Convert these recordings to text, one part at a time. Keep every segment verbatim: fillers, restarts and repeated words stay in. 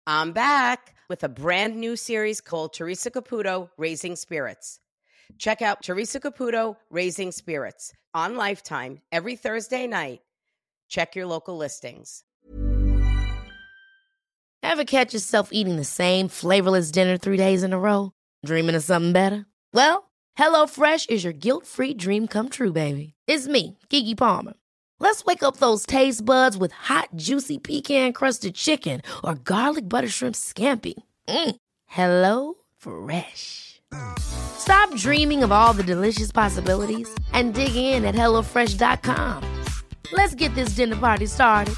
I'm back with a brand new series called Teresa Caputo, Raising Spirits. Check out Teresa Caputo, Raising Spirits on Lifetime every Thursday night. Check your local listings. Ever catch yourself eating the same flavorless dinner three days in a row? Dreaming of something better? Well, HelloFresh is your guilt-free dream come true, baby. It's me, Keke Palmer. Let's wake up those taste buds with hot, juicy pecan-crusted chicken or garlic butter shrimp scampi. Mm. Hello Fresh. Stop dreaming of all the delicious possibilities and dig in at hello fresh dot com. Let's get this dinner party started.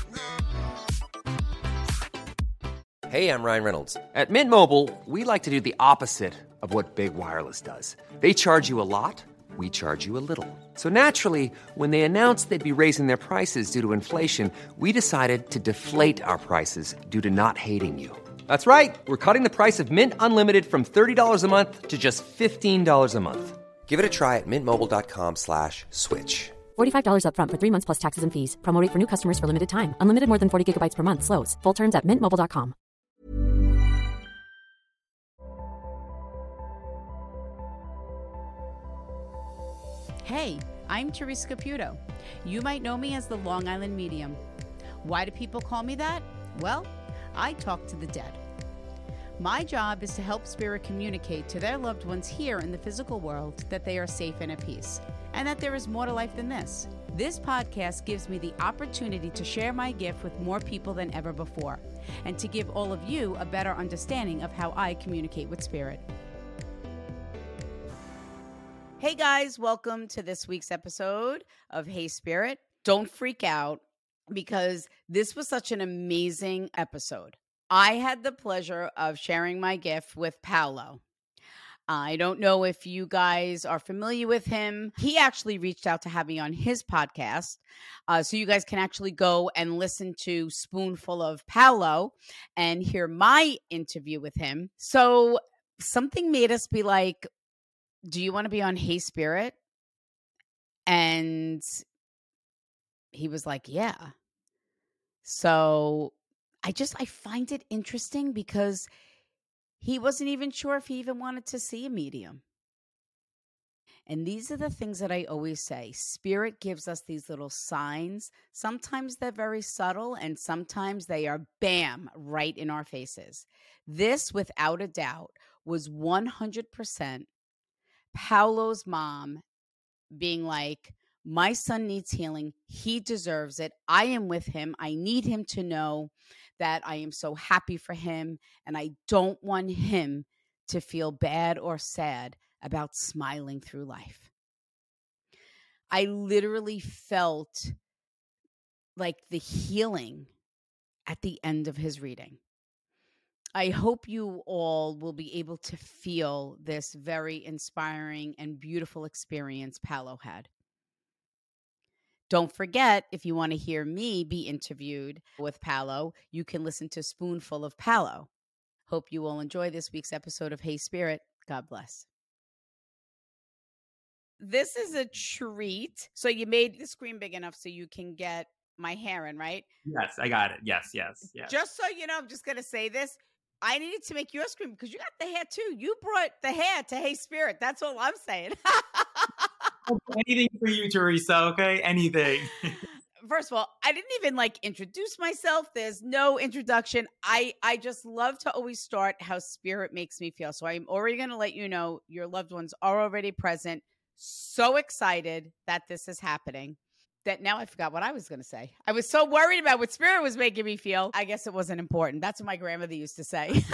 Hey, I'm Ryan Reynolds. At Mint Mobile, we like to do the opposite of what Big Wireless does. They charge you a lot. We charge you a little. So naturally, when they announced they'd be raising their prices due to inflation, we decided to deflate our prices due to not hating you. That's right. We're cutting the price of Mint Unlimited from thirty dollars a month to just fifteen dollars a month. Give it a try at mintmobile.com slash switch. forty-five dollars up front for three months plus taxes and fees. Promo rate for new customers for limited time. Unlimited more than forty gigabytes per month. Slows full terms at mint mobile dot com. Hey, I'm Teresa Caputo. You might know me as the Long Island Medium. Why do people call me that? Well, I talk to the dead. My job is to help spirit communicate to their loved ones here in the physical world that they are safe and at peace, and that there is more to life than this. This podcast gives me the opportunity to share my gift with more people than ever before, and to give all of you a better understanding of how I communicate with spirit. Hey guys, welcome to this week's episode of Hey Spirit. Don't freak out because this was such an amazing episode. I had the pleasure of sharing my gift with Paolo. I don't know if you guys are familiar with him. He actually reached out to have me on his podcast. Uh, so you guys can actually go and listen to Spoonful of Paolo and hear my interview with him. So something made us be like, do you want to be on Hey Spirit? And he was like, yeah. So I just, I find it interesting because he wasn't even sure if he even wanted to see a medium. And these are the things that I always say. Spirit gives us these little signs. Sometimes they're very subtle and sometimes they are bam, right in our faces. This, without a doubt, was one hundred percent Paolo's mom being like, my son needs healing. He deserves it. I am with him. I need him to know that I am so happy for him, and I don't want him to feel bad or sad about smiling through life. I literally felt like the healing at the end of his reading. I hope you all will be able to feel this very inspiring and beautiful experience Paolo had. Don't forget, if you want to hear me be interviewed with Paolo, you can listen to Spoonful of Paolo. Hope you all enjoy this week's episode of Hey Spirit. God bless. This is a treat. So you made the screen big enough so you can get my hair in, right? Yes, I got it. Yes, yes, yes. Just so you know, I'm just going to say this. I needed to make your screen because you got the hair too. You brought the hair to Hey Spirit. That's all I'm saying. Anything for you, Teresa, okay? Anything. First of all, I didn't even like introduce myself. There's no introduction. I, I just love to always start how spirit makes me feel. So I'm already going to let you know your loved ones are already present. So excited that this is happening that now I forgot what I was going to say. I was so worried about what spirit was making me feel. I guess it wasn't important. That's what my grandmother used to say.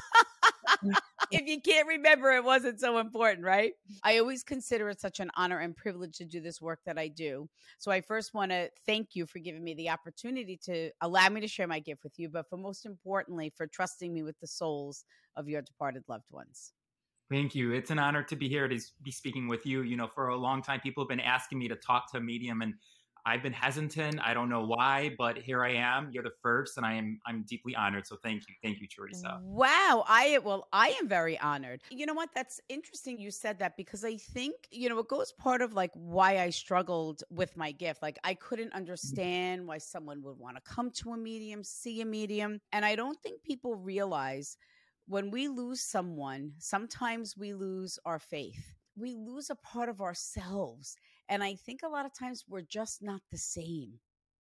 If you can't remember, it wasn't so important, right? I always consider it such an honor and privilege to do this work that I do. So I first want to thank you for giving me the opportunity to allow me to share my gift with you, but for most importantly, for trusting me with the souls of your departed loved ones. Thank you. It's an honor to be here to be speaking with you. You know, for a long time, people have been asking me to talk to a medium, and I've been hesitant. I don't know why, but here I am. You're the first, and I am I'm deeply honored. So thank you. Thank you, Teresa. Wow. I well, I am very honored. You know what? That's interesting you said that, because I think, you know, it goes part of like why I struggled with my gift. Like I couldn't understand why someone would want to come to a medium, see a medium. And I don't think people realize when we lose someone, sometimes we lose our faith. We lose a part of ourselves. And I think a lot of times we're just not the same.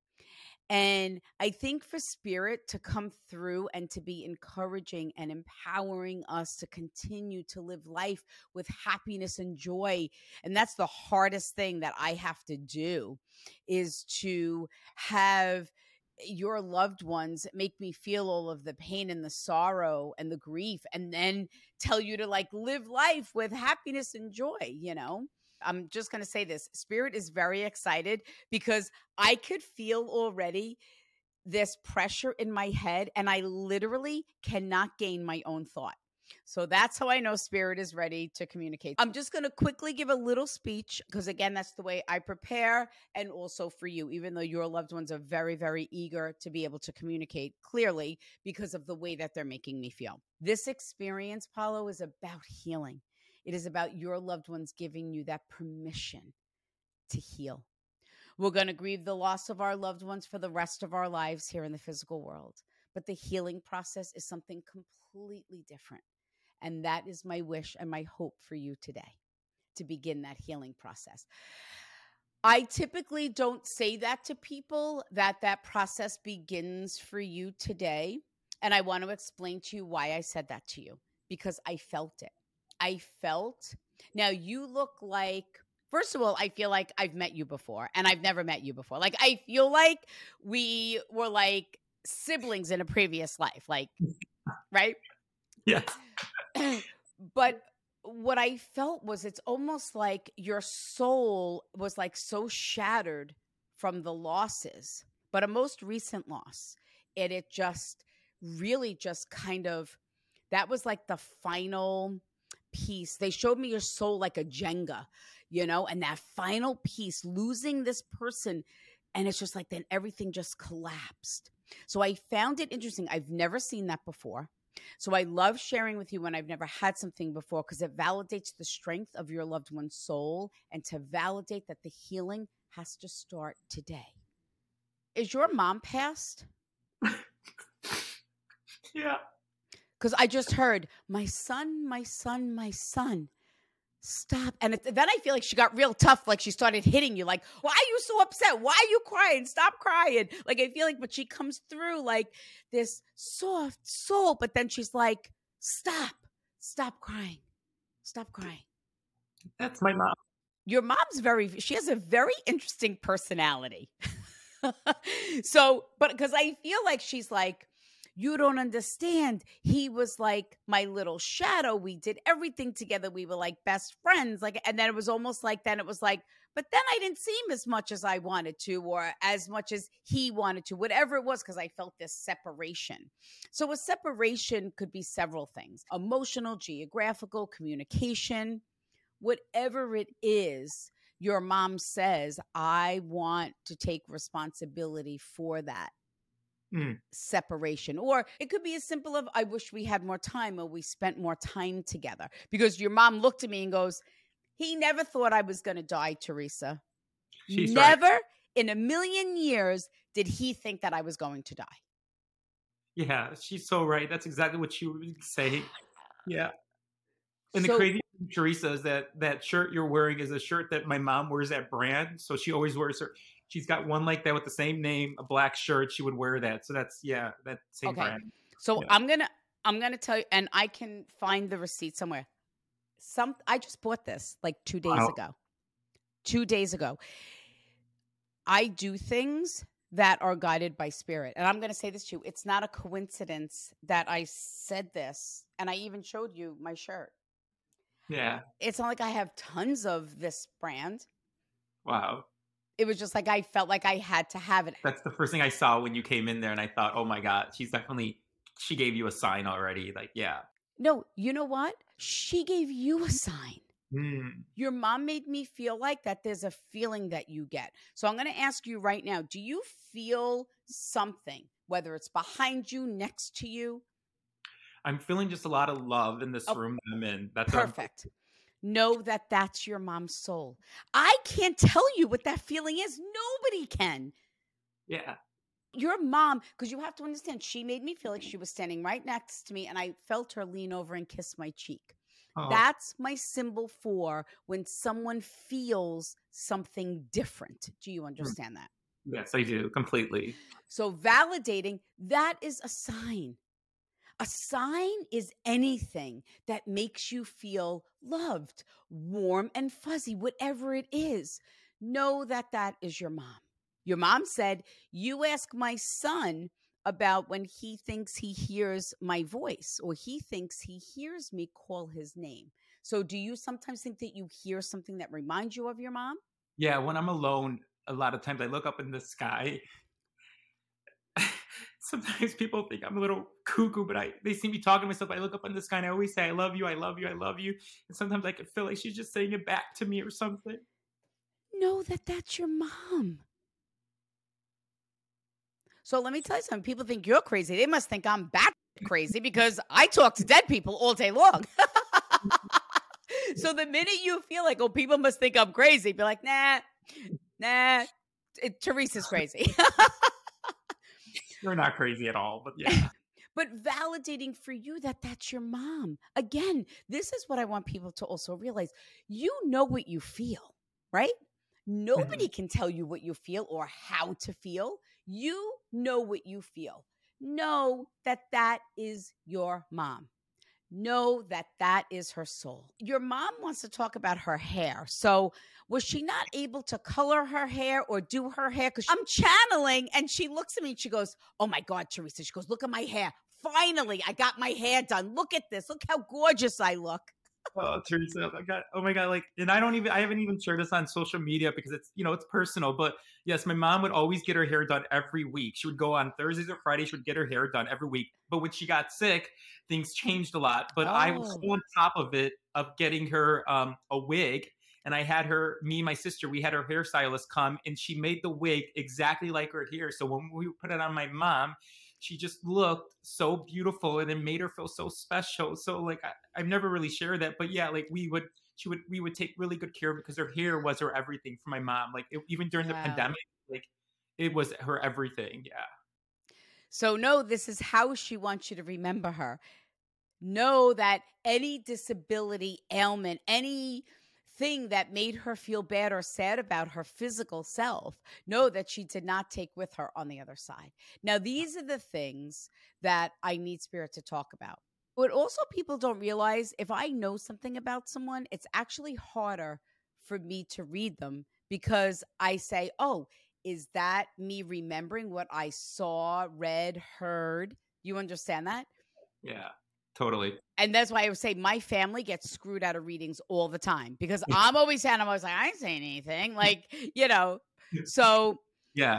And I think for spirit to come through and to be encouraging and empowering us to continue to live life with happiness and joy. And that's the hardest thing that I have to do, is to have your loved ones make me feel all of the pain and the sorrow and the grief, and then tell you to like live life with happiness and joy, you know? I'm just going to say this. Spirit is very excited because I could feel already this pressure in my head, and I literally cannot gain my own thought. So that's how I know Spirit is ready to communicate. I'm just going to quickly give a little speech because, again, that's the way I prepare, and also for you, even though your loved ones are very, very eager to be able to communicate clearly because of the way that they're making me feel. This experience, Paulo, is about healing. It is about your loved ones giving you that permission to heal. We're going to grieve the loss of our loved ones for the rest of our lives here in the physical world. But the healing process is something completely different. And that is my wish and my hope for you today, to begin that healing process. I typically don't say that to people, that that process begins for you today. And I want to explain to you why I said that to you, because I felt it. I felt, now you look like, first of all, I feel like I've met you before, and I've never met you before. Like, I feel like we were like siblings in a previous life, like, right? Yes. But what I felt was, it's almost like your soul was like so shattered from the losses, but a most recent loss. And it just really just kind of, that was like the final piece. They showed me your soul like a Jenga, you know, and that final piece, losing this person. And it's just like, then everything just collapsed. So I found it interesting. I've never seen that before. So I love sharing with you when I've never had something before, because it validates the strength of your loved one's soul, and to validate that the healing has to start today. Is your mom passed? Yeah. Because I just heard, my son, my son, my son, stop. And it, then I feel like she got real tough. Like she started hitting you. Like, why are you so upset? Why are you crying? Stop crying. Like, I feel like, but she comes through like this soft soul. But then she's like, stop, stop crying. Stop crying. That's my mom. Your mom's very, she has a very interesting personality. So, but because I feel like she's like, you don't understand. He was like my little shadow. We did everything together. We were like best friends. Like, and then it was almost like, then it was like, but then I didn't see him as much as I wanted to, or as much as he wanted to, whatever it was, because I felt this separation. So a separation could be several things: emotional, geographical, communication, whatever it is. Your mom says, I want to take responsibility for that. Mm. Separation. Or it could be as simple of, I wish we had more time, or we spent more time together. Because your mom looked at me and goes, he never thought I was going to die, Teresa. She's never right. In a million years did he think that I was going to die. Yeah, she's so right. That's exactly what she would say. Yeah. And so, the crazy thing, Teresa, is that that shirt you're wearing is a shirt that my mom wears at brand. So she always wears her. She's got one like that with the same name, a black shirt. She would wear that. So that's, yeah, that same okay. brand. So yeah. I'm going to, I'm going to tell you, and I can find the receipt somewhere. Some, I just bought this like two days wow. ago, two days ago. I do things that are guided by spirit. And I'm going to say this to you. It's not a coincidence that I said this. And I even showed you my shirt. Yeah. It's not like I have tons of this brand. Wow. It was just like, I felt like I had to have it. That's the first thing I saw when you came in there. And I thought, oh my God, she's definitely, she gave you a sign already. Like, yeah. No, you know what? She gave you a sign. Mm. Your mom made me feel like that. There's a feeling that you get. So I'm going to ask you right now, do you feel something, whether it's behind you, next to you? I'm feeling just a lot of love in this Oh, room that I'm in. That's perfect. Know that that's your mom's soul. I can't tell you what that feeling is. Nobody can. Yeah. Your mom, because you have to understand, she made me feel like she was standing right next to me, and I felt her lean over and kiss my cheek. Oh. That's my symbol for when someone feels something different. Do you understand that? Yes, I do, completely. So validating, that is a sign. A sign is anything that makes you feel loved, warm and fuzzy, whatever it is. Know that that is your mom. Your mom said, you ask my son about when he thinks he hears my voice or he thinks he hears me call his name. So do you sometimes think that you hear something that reminds you of your mom? Yeah, when I'm alone, a lot of times I look up in the sky. Sometimes people think I'm a little cuckoo, but I they see me talking to myself. I look up in the sky and I always say, I love you, I love you, I love you. And sometimes I can feel like she's just saying it back to me or something. Know that that's your mom. So let me tell you something. People think you're crazy. They must think I'm bat crazy because I talk to dead people all day long. So the minute you feel like, oh, people must think I'm crazy, be like, nah, nah, it, Teresa's crazy. You're not crazy at all, but yeah. But validating for you that that's your mom. Again, this is what I want people to also realize. You know what you feel, right? Nobody mm-hmm. can tell you what you feel or how to feel. You know what you feel. Know that that is your mom. Know that that is her soul. Your mom wants to talk about her hair. So was she not able to color her hair or do her hair? Because I'm channeling and she looks at me and she goes, oh my God, Teresa. She goes, look at my hair. Finally, I got my hair done. Look at this. Look how gorgeous I look. Oh, Teresa, oh my God. Oh my God. Like, and I don't even, I haven't even shared this on social media because it's, you know, it's personal, but yes, my mom would always get her hair done every week. She would go on Thursdays or Fridays. She would get her hair done every week. But when she got sick, things changed a lot, but oh. I was so on top of it, of getting her um, a wig. And I had her, me and my sister, we had her hairstylist come and she made the wig exactly like her hair. So when we put it on my mom, she just looked so beautiful and it made her feel so special. So like, I, I've never really shared that, but yeah, like we would, she would, we would take really good care of it because her hair was her everything for my mom. Like it, even during wow. the pandemic, like it was her everything. Yeah. So no, this is how she wants you to remember her. Know that any disability, ailment, any thing that made her feel bad or sad about her physical self, know that she did not take with her on the other side. Now, these are the things that I need Spirit to talk about. What also people don't realize, if I know something about someone, it's actually harder for me to read them because I say, oh, is that me remembering what I saw, read, heard? You understand that? Yeah. Totally. And that's why I would say my family gets screwed out of readings all the time because I'm always saying, I'm always like, I ain't saying anything. Like, you know, so yeah,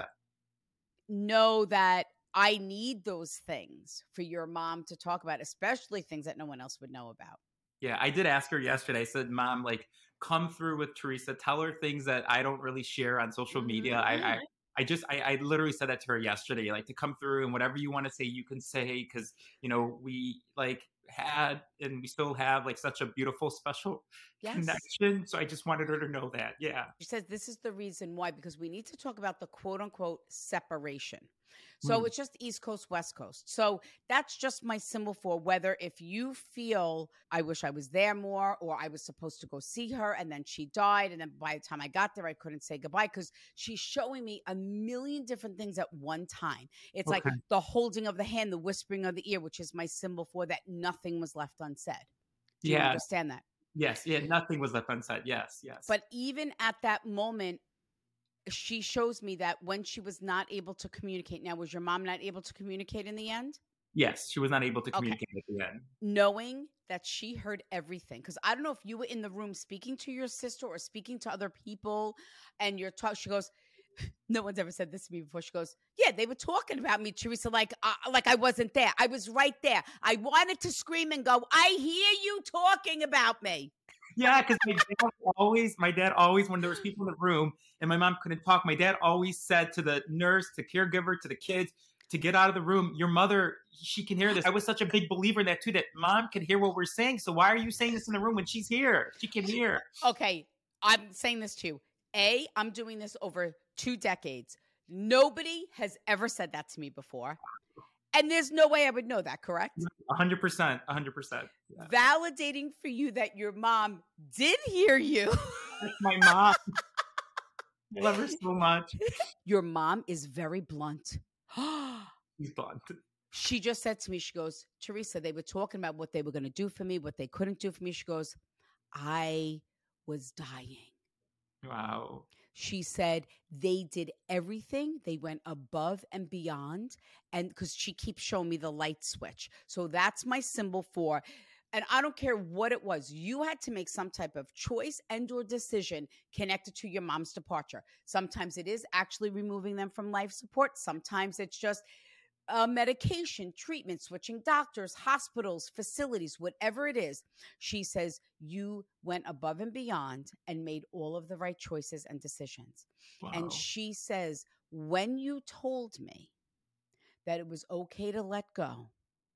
know that I need those things for your mom to talk about, especially things that no one else would know about. Yeah, I did ask her yesterday. I said, Mom, like, come through with Teresa. Tell her things that I don't really share on social mm-hmm. media. I, I I just, I, I literally said that to her yesterday, like to come through and whatever you want to say, you can say, because, you know, we like had, and we still have like such a beautiful, special yes. connection. So I just wanted her to know that. Yeah. She says this is the reason why, because we need to talk about the quote unquote separation. So mm. it's just East Coast, West Coast. So that's just my symbol for whether if you feel I wish I was there more, or I was supposed to go see her and then she died. And then by the time I got there, I couldn't say goodbye because she's showing me a million different things at one time. It's okay. like the holding of the hand, the whispering of the ear, which is my symbol for that nothing was left unsaid. Do you yeah. understand that? Yes. Yeah. Nothing was left unsaid. Yes. Yes. But even at that moment, she shows me that when she was not able to communicate. Now, was your mom not able to communicate in the end? Yes, she was not able to communicate okay. at the end. Knowing that she heard everything. Because I don't know if you were in the room speaking to your sister or speaking to other people and you're talking, she goes, no one's ever said this to me before. She goes, yeah, they were talking about me, Teresa, like, uh, like I wasn't there. I was right there. I wanted to scream and go, I hear you talking about me. Yeah, because my dad always, my dad always, when there was people in the room and my mom couldn't talk, my dad always said to the nurse, to caregiver, to the kids, to get out of the room. Your mother, she can hear this. I was such a big believer in that too, that mom can hear what we're saying. So why are you saying this in the room when she's here? She can hear. Okay, I'm saying this to you. A, I'm doing this over two decades. Nobody has ever said that to me before. And there's no way I would know that, correct? one hundred percent, one hundred percent. Yeah. Validating for you that your mom did hear you. That's my mom. I love her so much. Your mom is very blunt. She's blunt. She just said to me, she goes, Teresa, they were talking about what they were going to do for me, what they couldn't do for me. She goes, I was dying. Wow. She said they did everything. They went above and beyond. And because she keeps showing me the light switch. So that's my symbol for, and I don't care what it was. You had to make some type of choice and or decision connected to your mom's departure. Sometimes it is actually removing them from life support. Sometimes it's just uh, medication, treatment, switching doctors, hospitals, facilities, whatever it is. She says you went above and beyond and made all of the right choices and decisions. Wow. And she says, when you told me that it was okay to let go,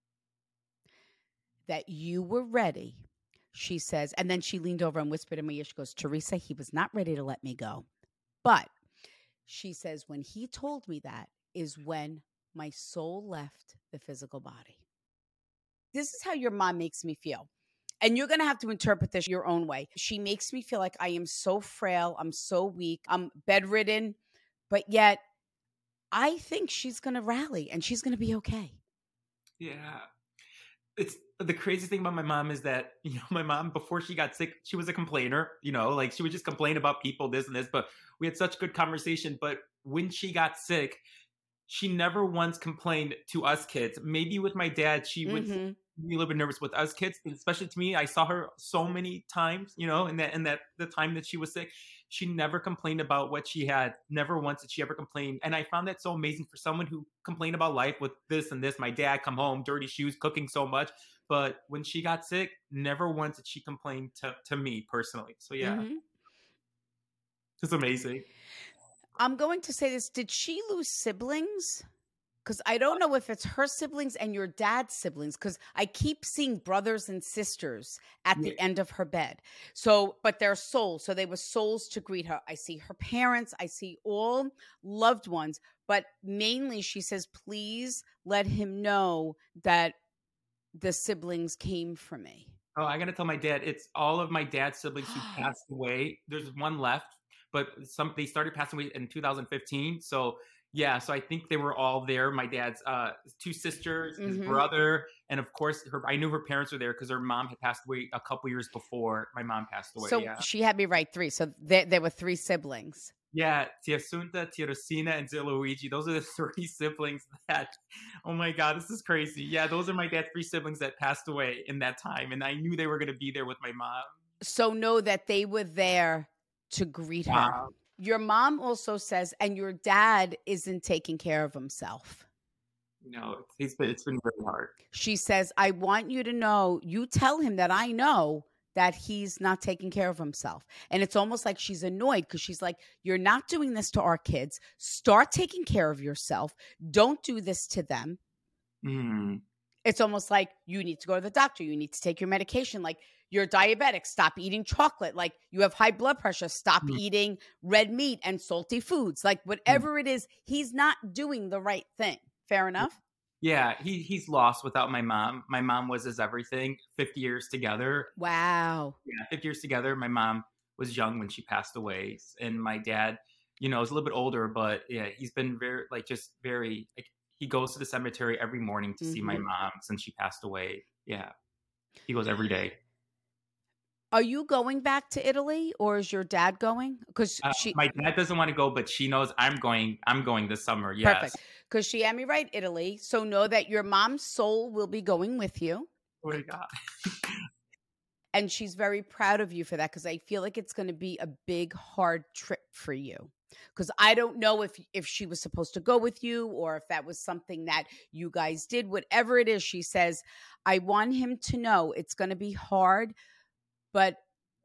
that you were ready, she says, and then she leaned over and whispered in my ear, she goes, Teresa, he was not ready to let me go. But she says, when he told me that is when my soul left the physical body. This is how your mom makes me feel. And you're going to have to interpret this your own way. She makes me feel like I am so frail. I'm so weak. I'm bedridden. But yet I think she's going to rally and she's going to be okay. Yeah. It's the craziest thing about my mom is that, you know, my mom, before she got sick, she was a complainer, you know, like she would just complain about people, this and this, but we had such good conversation. But when she got sick, she never once complained to us kids. Maybe with my dad, she would Mm-hmm. be a little bit nervous. With us kids, especially to me, I saw her so many times, you know, in that, in that, the time that she was sick, she never complained about what she had. Never once did she ever complain. And I found that so amazing for someone who complained about life with this and this. My dad come home, dirty shoes, cooking so much. But when she got sick, never once did she complain to, to me personally. So yeah, Mm-hmm. it's amazing. I'm going to say this. Did she lose siblings? Because I don't know if it's her siblings and your dad's siblings, because I keep seeing brothers and sisters at the Yeah. end of her bed. So, but they're souls. So they were souls to greet her. I see her parents. I see all loved ones. But mainly she says, please let him know that the siblings came for me. Oh, I gotta tell my dad, it's all of my dad's siblings who passed away. There's one left, but some they started passing away in two thousand fifteen. So yeah, so I think they were all there. My dad's uh, two sisters, his Mhm. brother, and of course, her. I knew her parents were there because her mom had passed away a couple years before my mom passed away. So yeah, she had me right three. So there, there were three siblings. yeah. Tia Sunta, Tia Rosina, and Tia Luigi. Those are the three siblings that. Oh my God, this is crazy. Yeah, those are my dad's three siblings that passed away in that time, and I knew they were going to be there with my mom. So know that they were there to greet her. Wow. Your mom also says, and your dad isn't taking care of himself. No, it's, it's been it's been really hard. She says, I want you to know, you tell him that I know that he's not taking care of himself. And it's almost like she's annoyed because she's like, you're not doing this to our kids. Start taking care of yourself. Don't do this to them. Mm. It's almost like you need to go to the doctor. You need to take your medication. Like you're diabetic. Stop eating chocolate. Like you have high blood pressure. Stop Mm. eating red meat and salty foods. Like whatever it is, he's not doing the right thing. Fair enough? Yeah, he he's lost without my mom. My mom was his everything. Fifty years together. Wow. Yeah, fifty years together. My mom was young when she passed away, and my dad, you know, is a little bit older, but yeah, he's been very like just very like he goes to the cemetery every morning to see my Mhm. mom since she passed away. Yeah, he goes every day. Are you going back to Italy or is your dad going? Because Uh, she my dad doesn't want to go, but she knows I'm going. I'm going this summer. Yes. perfect. Because she had me right, Italy. So know that your mom's soul will be going with you. Oh my God. And she's very proud of you for that because I feel like it's going to be a big, hard trip for you. Because I don't know if if she was supposed to go with you or if that was something that you guys did. Whatever it is, she says, I want him to know it's going to be hard, but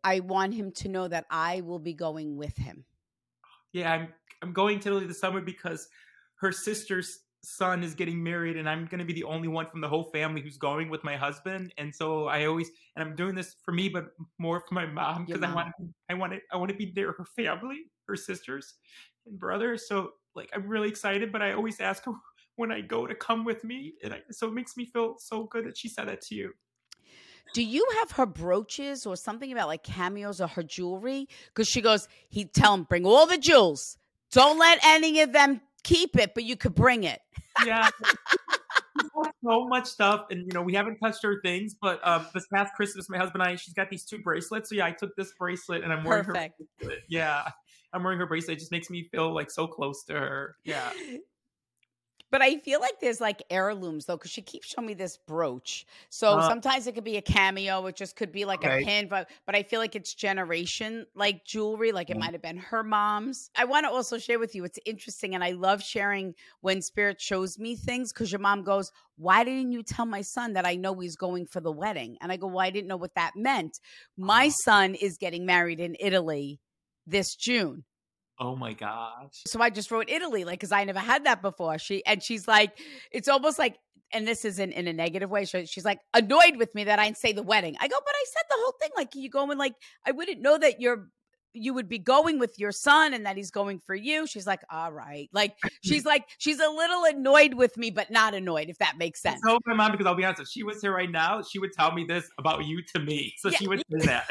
I want him to know that I will be going with him. Yeah, I'm I'm going to Italy this summer because her sister's son is getting married, and I'm going to be the only one from the whole family who's going with my husband. And so I always, and I'm doing this for me, but more for my mom because I want I want to I want to be near her family, her sisters and brothers. So like I'm really excited, but I always ask her when I go to come with me, and I, so it makes me feel so good that she said that to you. Do you have her brooches or something about like cameos or her jewelry? Because she goes, he tell him, bring all the jewels. Don't let any of them keep it, but you could bring it. Yeah. So much stuff. And, you know, we haven't touched her things, but um, this past Christmas, my husband and I, she's got these two bracelets. So yeah, I took this bracelet and I'm wearing Perfect. her bracelet. Yeah. I'm wearing her bracelet. It just makes me feel like so close to her. Yeah. But I feel like there's like heirlooms though, because she keeps showing me this brooch. So uh, sometimes it could be a cameo. It just could be like okay. a pin, but but I feel like it's generation like jewelry. Like it might have been her mom's. I want to also share with you. It's interesting, and I love sharing when Spirit shows me things because your mom goes, "Why didn't you tell my son that I know he's going for the wedding?" And I go, "Well, I didn't know what that meant. My son is getting married in Italy this June." Oh my gosh. So I just wrote Italy, like, because I never had that before. She and she's like, it's almost like, and this isn't in a negative way. So she's like annoyed with me that I didn't say the wedding. I go, but I said the whole thing. Like, you go and like, I wouldn't know that you're you would be going with your son and that he's going for you. She's like, all right. Like, she's like, she's a little annoyed with me, but not annoyed, if that makes sense. So my mom, because I'll be honest, if she was here right now, she would tell me this about you to me. So yeah. She would say that.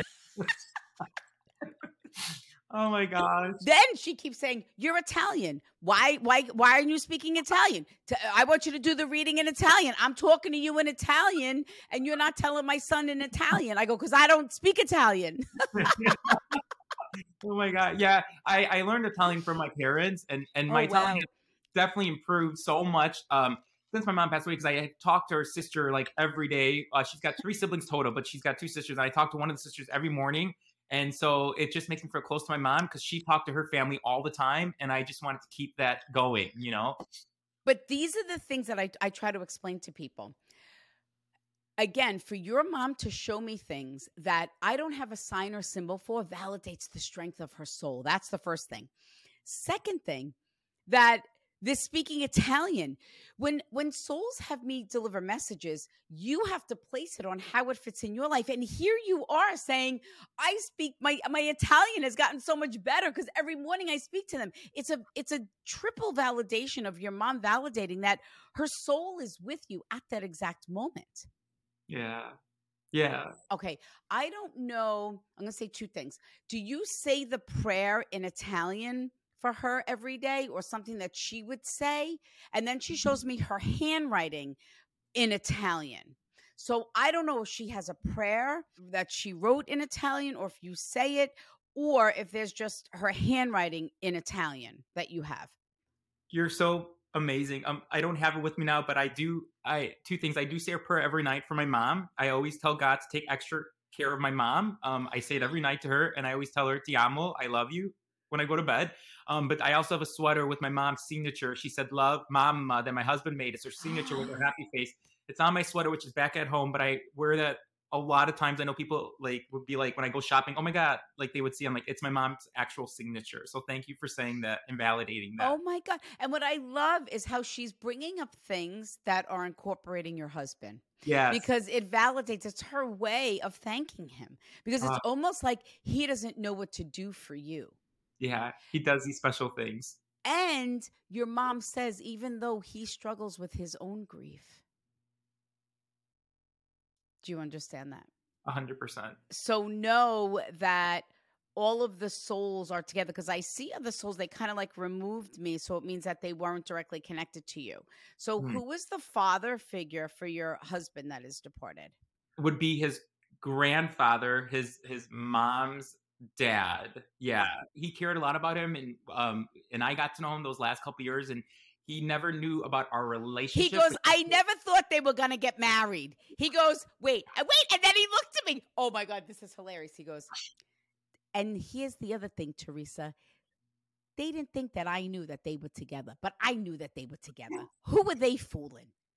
Oh my gosh. Then she keeps saying, you're Italian. Why, why, why aren't you speaking Italian? I want you to do the reading in Italian. I'm talking to you in Italian and you're not telling my son in Italian. I go, because I don't speak Italian. Oh my God. Yeah. I, I learned Italian from my parents and, and my oh, wow. Italian definitely improved so much. Um, since my mom passed away, because I talked to her sister like every day. Uh, she's got three siblings total, but she's got two sisters. And I talk to one of the sisters every morning. And so it just makes me feel close to my mom because she talked to her family all the time. And I just wanted to keep that going, you know? But these are the things that I, I try to explain to people. Again, for your mom to show me things that I don't have a sign or symbol for validates the strength of her soul. That's the first thing. Second thing, that this speaking Italian, when when souls have me deliver messages, you have to place it on how it fits in your life. And here you are saying, I speak, my my Italian has gotten so much better because every morning I speak to them. It's a it's a triple validation of your mom validating that her soul is with you at that exact moment. Yeah. Yeah. Okay. I don't know. I'm going to say two things. Do you say the prayer in Italian for her every day or something that she would say? And then she shows me her handwriting in Italian. So I don't know if she has a prayer that she wrote in Italian or if you say it or if there's just her handwriting in Italian that you have. You're so amazing. Um, I don't have it with me now, but I do. I two things. I do say a prayer every night for my mom. I always tell God to take extra care of my mom. Um, I say it every night to her, and I always tell her, "Ti amo," I love you, when I go to bed. Um, but I also have a sweater with my mom's signature. She said, "Love, Mom," uh, that my husband made. It's her signature with her happy face. It's on my sweater, which is back at home. But I wear that a lot of times. I know people like would be like when I go shopping, oh my God, like they would see, I'm like, it's my mom's actual signature. So thank you for saying that and validating that. Oh my God. And what I love is how she's bringing up things that are incorporating your husband. Yeah. Because it validates, it's her way of thanking him because it's uh, almost like he doesn't know what to do for you. Yeah. He does these special things. And your mom says, even though he struggles with his own grief. Do you understand that? A hundred percent. So know that all of the souls are together because I see other souls, they kind of like removed me. So it means that they weren't directly connected to you. So hmm. who is the father figure for your husband that is departed? Would be his grandfather, his his mom's dad. Yeah. He cared a lot about him. And um and I got to know him those last couple of years and he never knew about our relationship. He goes, I never thought they were going to get married. He goes, wait, wait. And then he looked at me. Oh, my God, this is hilarious. He goes, and here's the other thing, Teresa. They didn't think that I knew that they were together, but I knew that they were together. Who were they fooling?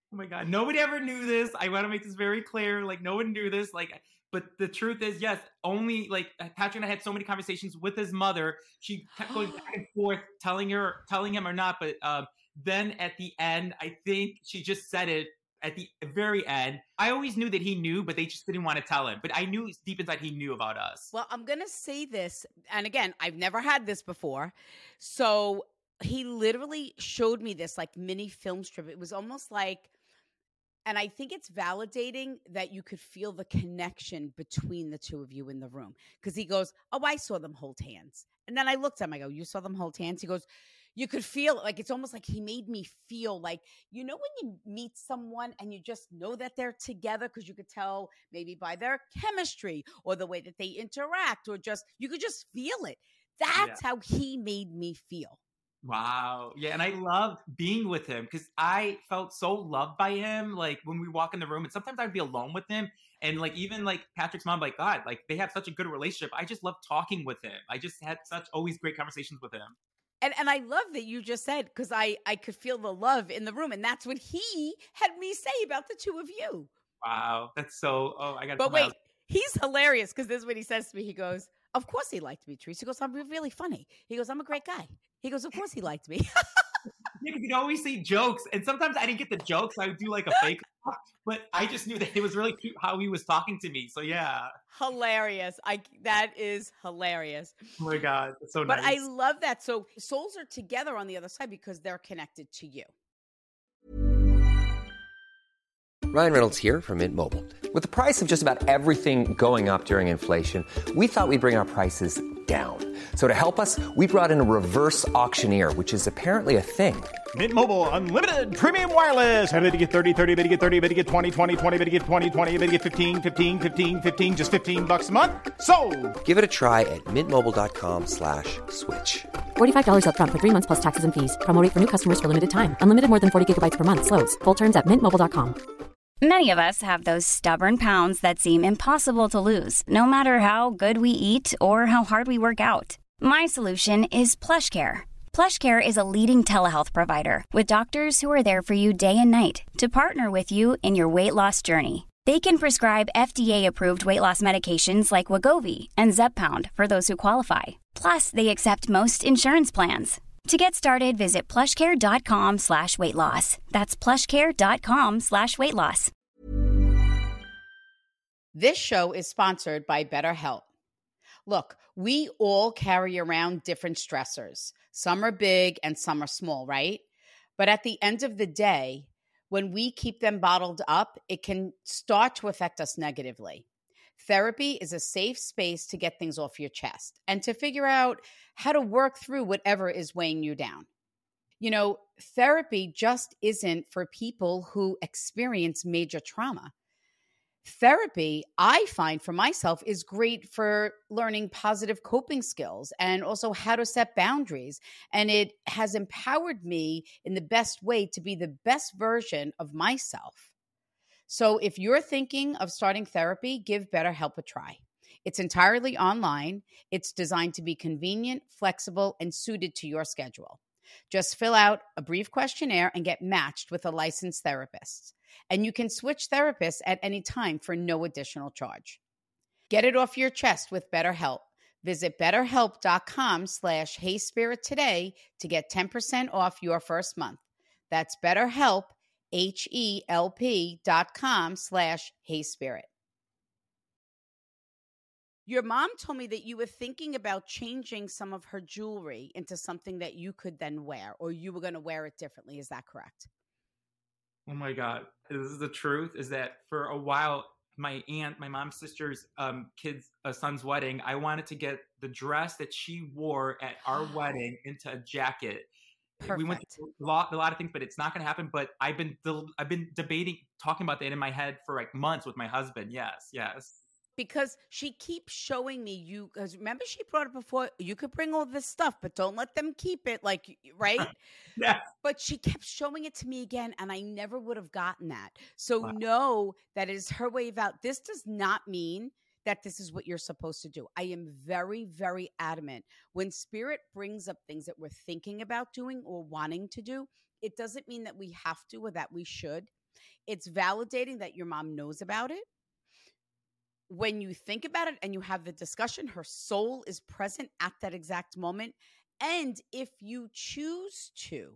Oh my God. Nobody ever knew this. I want to make this very clear. Like, no one knew this. Like, but the truth is, yes, only like Patrick and I had so many conversations with his mother. She kept going back and forth, telling her, telling him or not. But um, then at the end, I think she just said it at the very end. I always knew that he knew, but they just didn't want to tell him. But I knew deep inside he knew about us. Well, I'm going to say this. And again, I've never had this before. So he literally showed me this like mini film strip. It was almost like, and I think it's validating that you could feel the connection between the two of you in the room. Because he goes, oh, I saw them hold hands. And then I looked at him, I go, you saw them hold hands? He goes, you could feel it. Like, it's almost like he made me feel like, you know, when you meet someone and you just know that they're together because you could tell maybe by their chemistry or the way that they interact, or just, you could just feel it. That's yeah. how he made me feel. Wow. Yeah. And I loved being with him because I felt so loved by him. Like when we walk in the room, and sometimes I'd be alone with him. And like, even like Patrick's mom, like, God, like they have such a good relationship. I just love talking with him. I just had such always great conversations with him. And and I love that you just said, because I, I could feel the love in the room. And that's what he had me say about the two of you. Wow. That's so, oh, I got to But wait, out. He's hilarious because this is what he says to me. He goes, of course he liked me, Teresa. He goes, I'm really funny. He goes, I'm a great guy. He goes, of course he liked me. Yeah, because he'd always say jokes. And sometimes I didn't get the jokes. I would do like a fake laugh, but I just knew that it was really cute how he was talking to me. So yeah. Hilarious. I That is hilarious. Oh my God. It's so but nice. But I love that. So souls are together on the other side because they're connected to you. Ryan Reynolds here from Mint Mobile. With the price of just about everything going up during inflation, we thought we'd bring our prices down. So to help us, we brought in a reverse auctioneer, which is apparently a thing. Mint Mobile Unlimited Premium Wireless. How to get thirty, thirty, how to get thirty, how to get twenty, twenty, twenty, how to get twenty, twenty, how to get fifteen, fifteen, fifteen, fifteen, just fifteen bucks a month? Sold! Give it a try at mintmobile.com slash switch. forty-five dollars up front for three months plus taxes and fees. Promo rate for new customers for limited time. Unlimited more than forty gigabytes per month. Slows full terms at mint mobile dot com. Many of us have those stubborn pounds that seem impossible to lose, no matter how good we eat or how hard we work out. My solution is PlushCare. PlushCare is a leading telehealth provider with doctors who are there for you day and night to partner with you in your weight loss journey. They can prescribe F D A-approved weight loss medications like Wegovy and Zepbound for those who qualify. Plus, they accept most insurance plans. To get started, visit plushcare.com slash weight loss. That's plushcare.com slash weight loss. This show is sponsored by BetterHelp. Look, we all carry around different stressors. Some are big and some are small, right? But at the end of the day, when we keep them bottled up, it can start to affect us negatively. Therapy is a safe space to get things off your chest and to figure out how to work through whatever is weighing you down. You know, therapy just isn't for people who experience major trauma. Therapy, I find for myself, is great for learning positive coping skills and also how to set boundaries. And it has empowered me in the best way to be the best version of myself. So if you're thinking of starting therapy, give BetterHelp a try. It's entirely online. It's designed to be convenient, flexible, and suited to your schedule. Just fill out a brief questionnaire and get matched with a licensed therapist. And you can switch therapists at any time for no additional charge. Get it off your chest with BetterHelp. Visit betterhelp.com slash HeySpirit today to get ten percent off your first month. That's BetterHelp, H-E-L-P dot com slash HeySpirit. Your mom told me that you were thinking about changing some of her jewelry into something that you could then wear, or you were going to wear it differently. Is that correct? Oh my God. This is the truth, is that for a while, my aunt, my mom's sister's um, kid's uh, son's wedding, I wanted to get the dress that she wore at our wedding into a jacket. Perfect. We went through a lot, a lot of things, but it's not going to happen. But I've been, I've been debating, talking about that in my head for like months with my husband. Yes, yes. Because she keeps showing me you, because remember she brought it before, you could bring all this stuff, but don't let them keep it, like, right? Yeah. But she kept showing it to me again, and I never would have gotten that. So Wow. know that it is her way of out. This does not mean that this is what you're supposed to do. I am very, very adamant. When Spirit brings up things that we're thinking about doing or wanting to do, it doesn't mean that we have to or that we should. It's validating that your mom knows about it. When you think about it and you have the discussion, her soul is present at that exact moment. And if you choose to,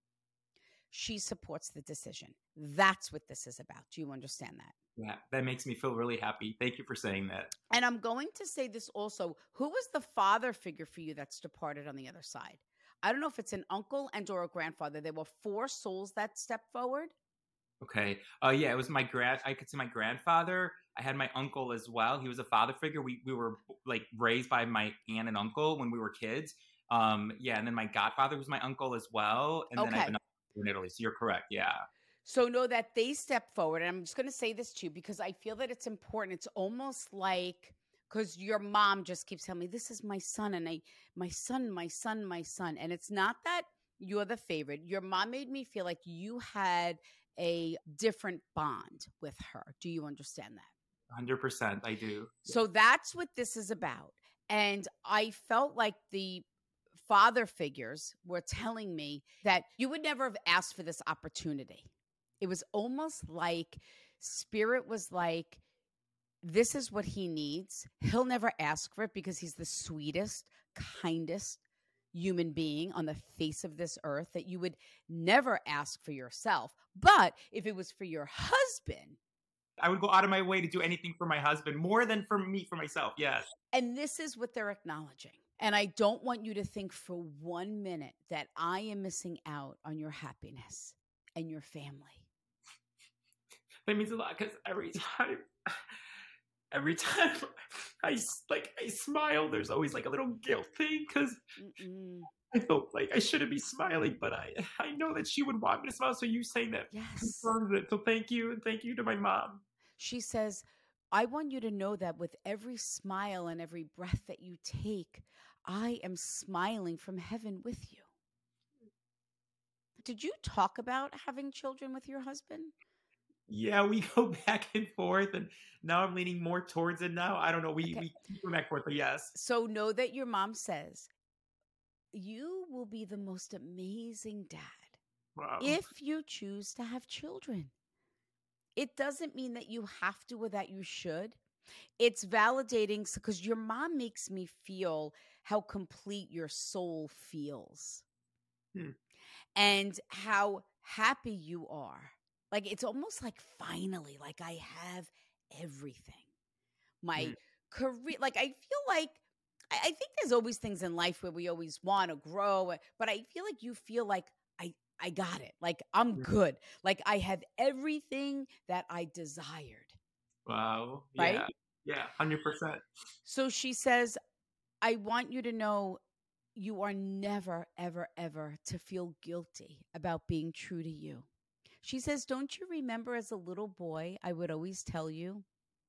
she supports the decision. That's what this is about. Do you understand that? Yeah, that makes me feel really happy. Thank you for saying that. And I'm going to say this also. Who was the father figure for you that's departed on the other side? I don't know if it's an uncle and or a grandfather. There were four souls that stepped forward. Okay. Uh, yeah, it was my grand. I could see my grandfather. I had my uncle as well. He was a father figure. We we were like raised by my aunt and uncle when we were kids. Um, yeah, and then my godfather was my uncle as well. And Okay. then I have another in Italy. So you're correct. Yeah. So know that they step forward. And I'm just going to say this to you because I feel that it's important. It's almost like, because your mom just keeps telling me, this is my son and I, my son, my son, my son. And it's not that you're the favorite. Your mom made me feel like you had a different bond with her. Do you understand that? one hundred percent. I do. So that's what this is about. And I felt like the father figures were telling me that you would never have asked for this opportunity. It was almost like Spirit was like, this is what he needs. He'll never ask for it because he's the sweetest, kindest human being on the face of this earth that you would never ask for yourself. But if it was for your husband, I would go out of my way to do anything for my husband more than for me, for myself. Yes. and this is what they're acknowledging. And I don't want you to think for one minute that I am missing out on your happiness and your family. That means a lot because every time, every time I s- like I smile, there's always like a little guilt thing because Mm-mm. I felt like I shouldn't be smiling, but I I know that she would want me to smile. So you saying that Yes. confirms it. So thank you and thank you to my mom. She says, I want you to know that with every smile and every breath that you take, I am smiling from heaven with you. Did you talk about having children with your husband? Yeah, we go back and forth, and now I'm leaning more towards it. Now I don't know. We Okay. we keep going back and forth, but yes. So know that your mom says, you will be the most amazing dad Wow. if you choose to have children. It doesn't mean that you have to or that you should. It's validating because your mom makes me feel how complete your soul feels Hmm. and how happy you are. Like, it's almost like finally, like I have everything. My Hmm. career, like I feel like, I, I think there's always things in life where we always want to grow, but I feel like you feel like I, I got it. Like I'm Hmm. good. Like I have everything that I desired. Wow. Right? Yeah. Yeah. Hundred percent. So she says, I want you to know you are never, ever, ever to feel guilty about being true to you. She says, don't you remember as a little boy, I would always tell you,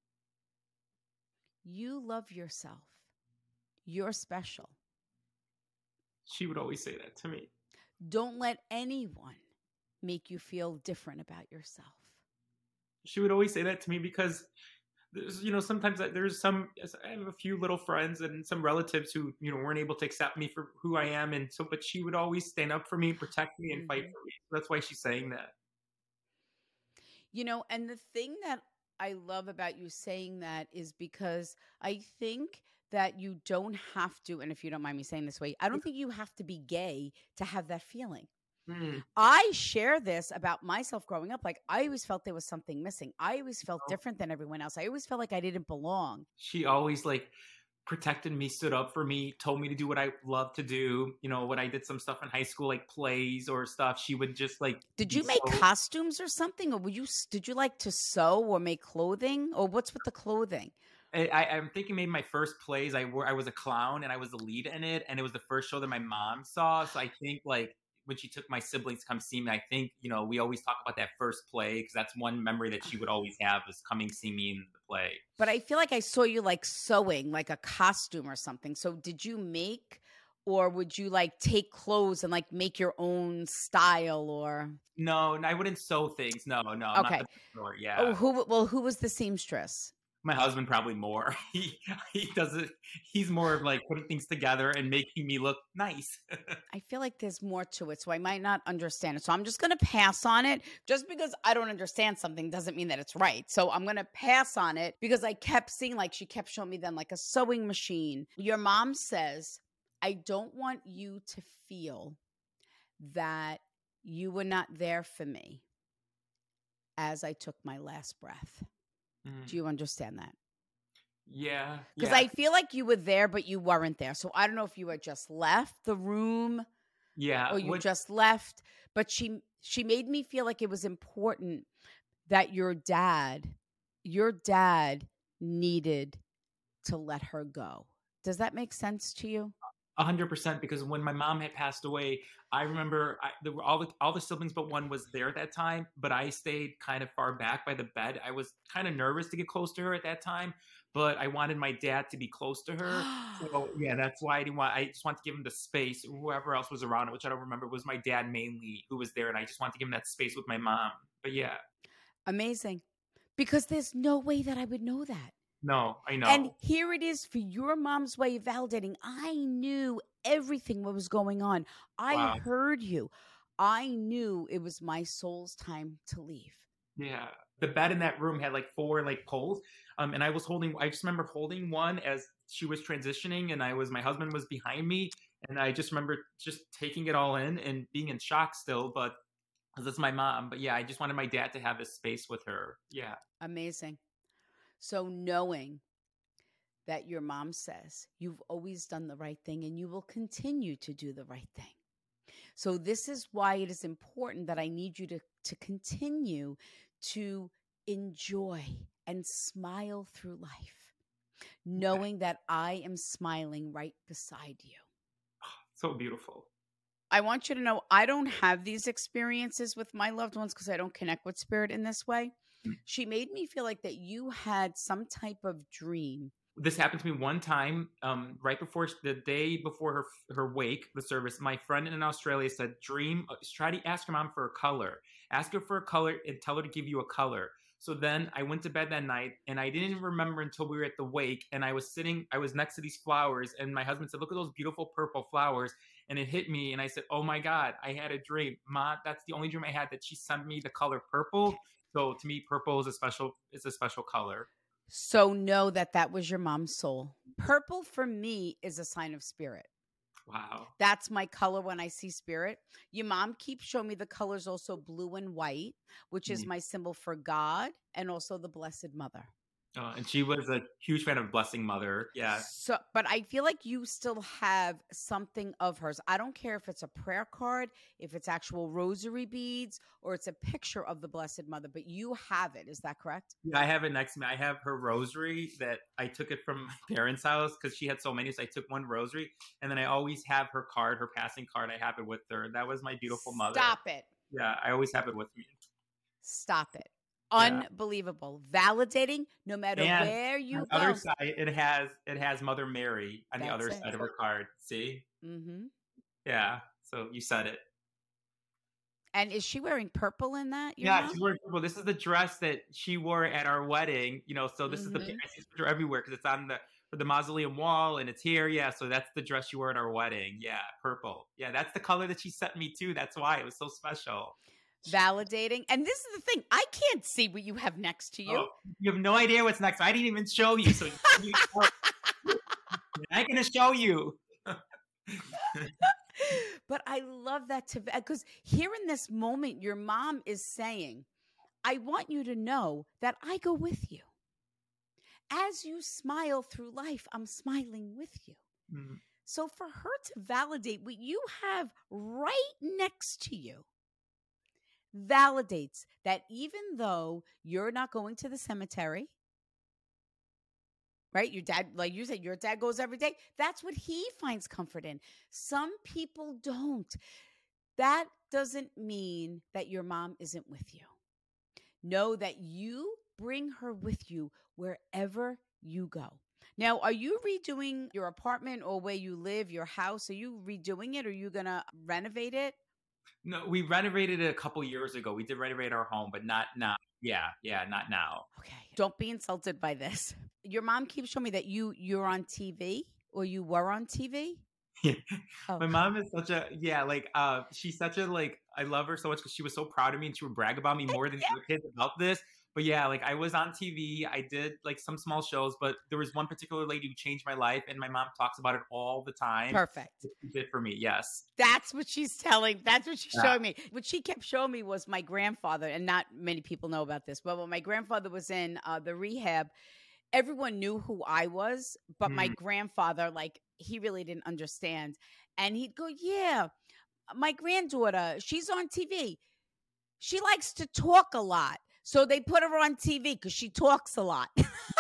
you love yourself. You're special. She would always say that to me. Don't let anyone make you feel different about yourself. She would always say that to me because there's, you know, sometimes I- there's some, I have a few little friends and some relatives who, you know, weren't able to accept me for who I am. And so, but she would always stand up for me, protect me and fight Mhm. for me. So that's why she's saying that. You know, and the thing that I love about you saying that is because I think that you don't have to, and if you don't mind me saying this way, I don't think you have to be gay to have that feeling. Hmm. I share this about myself growing up. Like, I always felt there was something missing. I always felt Oh. different than everyone else. I always felt like I didn't belong. She always like protected me, stood up for me, told me to do what I love to do. You know, when I did some stuff in high school, like plays or stuff, she would just like. Did be you make so- costumes or something? Or would you, did you like to sew or make clothing? Or what's with the clothing? I, I- I'm thinking maybe my first plays, I wore, I was a clown and I was the lead in it, and it was the first show that my mom saw. So I think like when she took my siblings to come see me, I think, you know, we always talk about that first play because that's one memory that she would always have is coming see me in the play. But I feel like I saw you like sewing, like a costume or something. So did you make, or would you like take clothes and like make your own style or? No, I wouldn't sew things. No, no. I'm Okay. Not the, or, yeah. Oh, who, well, who was the seamstress? My husband probably more. He he doesn't. He's more of like putting things together and making me look nice. I feel like there's more to it, so I might not understand it. So I'm just going to pass on it. Just because I don't understand something doesn't mean that it's right. So I'm going to pass on it because I kept seeing, like, she kept showing me then like a sewing machine. Your mom says, I don't want you to feel that you were not there for me as I took my last breath. Mm. Do you understand that? Yeah. Because yeah. I feel like you were there, but you weren't there. So I don't know if you had just left the room. Yeah. Or you what- just left. But she she made me feel like it was important that your dad, your dad needed to let her go. Does that make sense to you? A hundred percent, because when my mom had passed away, I remember I, there were all the all the siblings but one was there at that time, but I stayed kind of far back by the bed. I was kind of nervous to get close to her at that time, but I wanted my dad to be close to her. So yeah, that's why I didn't want. I just wanted to give him the space. Whoever else was around, which I don't remember, was my dad mainly who was there, and I just wanted to give him that space with my mom. But yeah, amazing, because there's no way that I would know that. No, I know. And here it is for your mom's way of validating. I knew everything what was going on. I Wow. heard you. I knew it was my soul's time to leave. Yeah. The bed in that room had like four like poles. Um, and I was holding, I just remember holding one as she was transitioning, and I was, my husband was behind me. And I just remember just taking it all in and being in shock still, but because it's my mom. But yeah, I just wanted my dad to have this space with her. Yeah. Amazing. So knowing that your mom says you've always done the right thing and you will continue to do the right thing. So this is why it is important that I need you to, to continue to enjoy and smile through life, knowing that I am smiling right beside you. So beautiful. I want you to know I don't have these experiences with my loved ones because I don't connect with spirit in this way. She made me feel like that you had some type of dream. This happened to me one time, um, right before the day before her her wake, the service. My friend in Australia said, "Dream, try to ask your mom for a color. Ask her for a color and tell her to give you a color." So then I went to bed that night, and I didn't remember until we were at the wake, and I was sitting, I was next to these flowers, and my husband said, "Look at those beautiful purple flowers." And it hit me, and I said, "Oh my God, I had a dream. Ma, that's the only dream I had, that she sent me the color purple." So to me, purple is a special, is a special color. So know that that was your mom's soul. Purple for me is a sign of spirit. Wow. That's my color when I see spirit. Your mom keeps showing me the colors also blue and white, which is mm. my symbol for God and also the Blessed Mother. Uh, and she was a huge fan of Blessing Mother. Yeah. So, but I feel like you still have something of hers. I don't care if it's a prayer card, if it's actual rosary beads, or it's a picture of the Blessed Mother, but you have it. Is that correct? Yeah, I have it next to me. I have her rosary that I took it from my parents' house because she had so many. So I took one rosary, and then I always have her card, her passing card. I have it with her. That was my beautiful mother. Stop it. Yeah, I always have it with me. Stop it. Yeah. Unbelievable. Validating no matter and where you on go. The other side, it has it has Mother Mary on That's the other it. side of her card. See? Mm-hmm. Yeah. So you said it. And is she wearing purple in that? Yeah, mom? she's wearing purple. This is the dress that she wore at our wedding. You know, so this mm-hmm. is the I see picture everywhere because it's on the for the mausoleum wall and it's here. Yeah, so that's the dress she wore at our wedding. Yeah, purple. Yeah, that's the color that she sent me too. That's why it was so special. Validating. And this is the thing. I can't see what you have next to you. Oh, you have no idea what's next. I didn't even show you. So you, I'm going to show you. But I love that to because here in this moment, your mom is saying, I want you to know that I go with you. As you smile through life, I'm smiling with you. Mm-hmm. So for her to validate what you have right next to you, validates that even though you're not going to the cemetery, right? Your dad, like you said, your dad goes every day. That's what he finds comfort in. Some people don't. That doesn't mean that your mom isn't with you. Know that you bring her with you wherever you go. Now, are you redoing your apartment or where you live, your house? Are you redoing it or are you going to renovate it? No, we renovated it a couple years ago. We did renovate our home, but not now. Yeah, yeah, not now. Okay. Don't be insulted by this. Your mom keeps showing me that you you're on T V or you were on T V. Oh. My mom is such a yeah, like uh, she's such a like I love her so much because she was so proud of me and she would brag about me more than the other kids about this. But yeah, like I was on T V, I did like some small shows, but there was one particular lady who changed my life, and my mom talks about it all the time. Perfect. She did for me, yes. That's what she's telling. That's what she's Yeah. showing me. What she kept showing me was my grandfather, and not many people know about this, but when my grandfather was in uh, the rehab, everyone knew who I was, but my Mm. grandfather, like, he really didn't understand. And he'd go, yeah, my granddaughter, she's on T V. She likes to talk a lot. So they put her on T V because she talks a lot.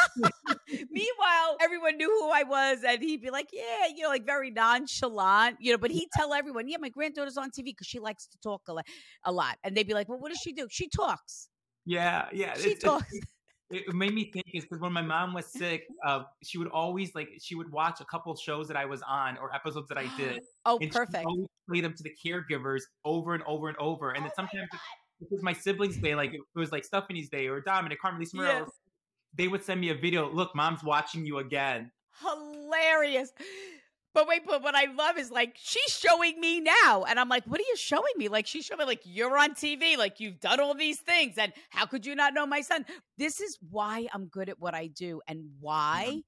Meanwhile, everyone knew who I was, and he'd be like, yeah, you know, like very nonchalant, you know, but he'd tell everyone, yeah, my granddaughter's on T V because she likes to talk a lot, a lot. And they'd be like, well, what does she do? She talks. Yeah, yeah. She it's- talks. It, it made me think is because when my mom was sick, uh, she would always like she would watch a couple shows that I was on or episodes that I did. Oh, and perfect. She would always play them to the caregivers over and over and over. And then Oh my sometimes God. it was my siblings' day, like it was like Stephanie's day or Dominic, Carmen, Lisa Morales. Yes. They would send me a video. Look, mom's watching you again. Hilarious. But wait, but what I love is like, she's showing me now. And I'm like, what are you showing me? Like, she's showing me, like, you're on T V. Like, you've done all these things. And how could you not know my son? This is why I'm good at what I do and why Mm-hmm.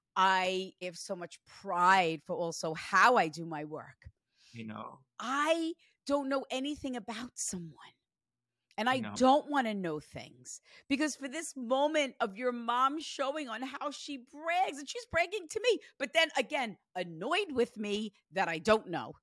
I have so much pride for also how I do my work. You know. I don't know anything about someone. And I No. don't want to know things because for this moment of your mom showing on how she brags, and she's bragging to me, but then again, annoyed with me that I don't know.